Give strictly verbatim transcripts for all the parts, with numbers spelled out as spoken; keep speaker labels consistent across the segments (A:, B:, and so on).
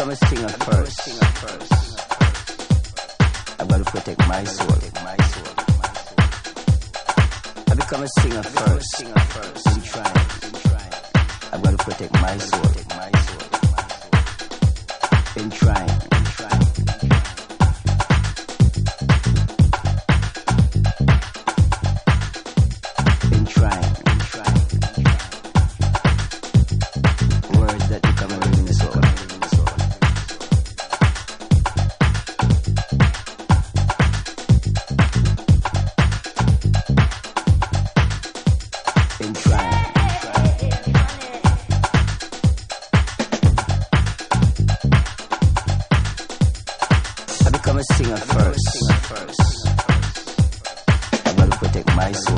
A: become a singer first. I've got to protect my soul. I become a singer first. In trying, I've got to protect my soul. In trying, in trying. In trying, in trying. Words that become a ring in the soul. In trying, in trying. I become a singer first. I've got to protect my soul.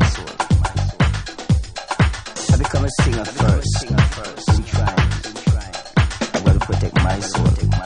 A: I become a singer first. In trying, I've got to protect my soul.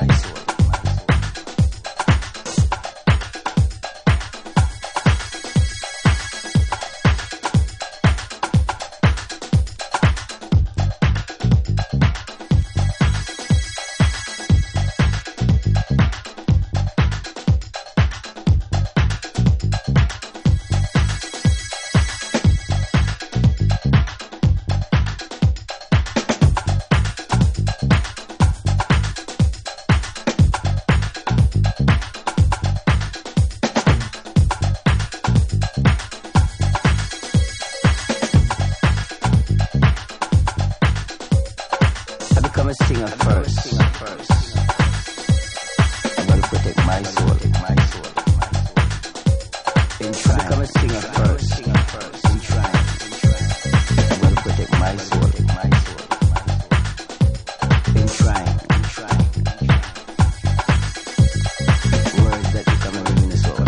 A: Become a singer first. I'm gonna protect my soul. In trying, become a singer first. In trying, I'm gonna protect my soul. In trying, in trying. Words that become a ring in the soul.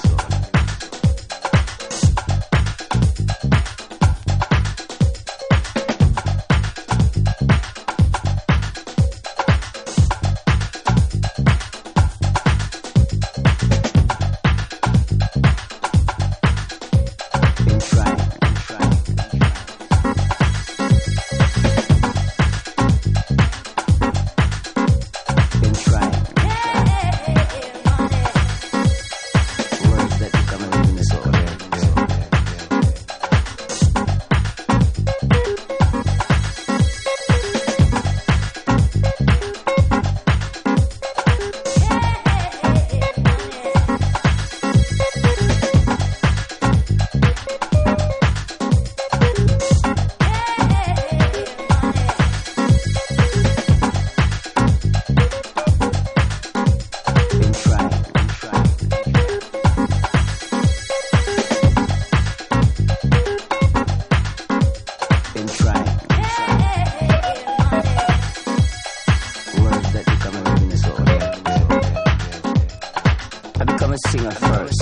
A: I become a singer first.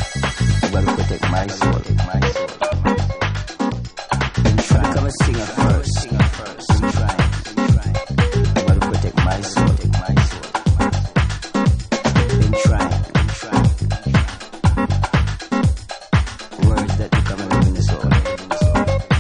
A: I've got to protect my soul. In trying, become a singer first.